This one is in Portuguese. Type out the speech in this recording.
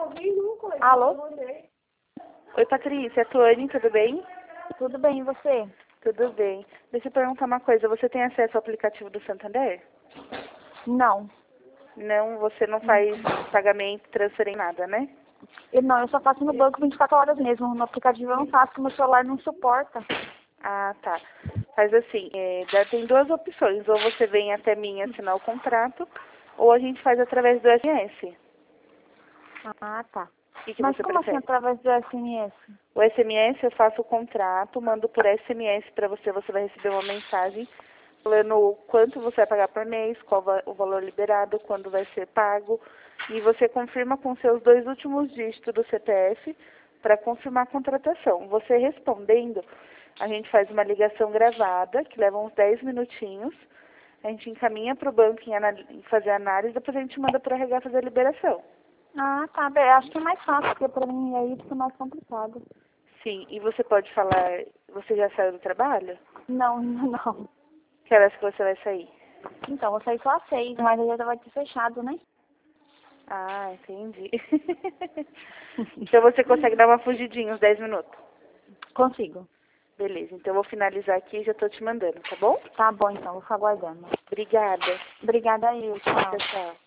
Alô? Oi, Patrícia, é a Tuane, tudo bem? Tudo bem, e você? Tudo bem. Deixa eu perguntar uma coisa, você tem acesso ao aplicativo do Santander? Não. Não, você não faz pagamento, transferência, nada, né? Eu só faço no banco 24 horas mesmo. No aplicativo eu não faço, porque meu celular não suporta. Ah, tá. Faz assim, tem duas opções, ou você vem até mim assinar o contrato, ou a gente faz através do SMS. Ah, tá. O que Mas você como assim prefere? através do SMS? O SMS eu faço o contrato, mando por SMS para você, você vai receber uma mensagem falando o quanto você vai pagar por mês, o valor liberado, quando vai ser pago, e você confirma com seus dois últimos dígitos do CPF para confirmar a contratação. Você respondendo, a gente faz uma ligação gravada, que leva uns 10 minutinhos, a gente encaminha para o banco em fazer a análise, depois a gente manda para a RH fazer a liberação. Ah, tá. Bem, acho que é mais fácil, porque pra mim aí fica mais complicado. Sim, e você pode falar, você já saiu do trabalho? Não, não. Que horas que você vai sair? Então, eu saí só às 6, mas aí já vai ter fechado, né? Ah, entendi. Então você consegue dar uma fugidinha, uns 10 minutos. Consigo. Beleza, então eu vou finalizar aqui e já tô te mandando, tá bom? Tá bom, então. Vou ficar aguardando. Obrigada. Obrigada aí, tchau. Tchau, tchau.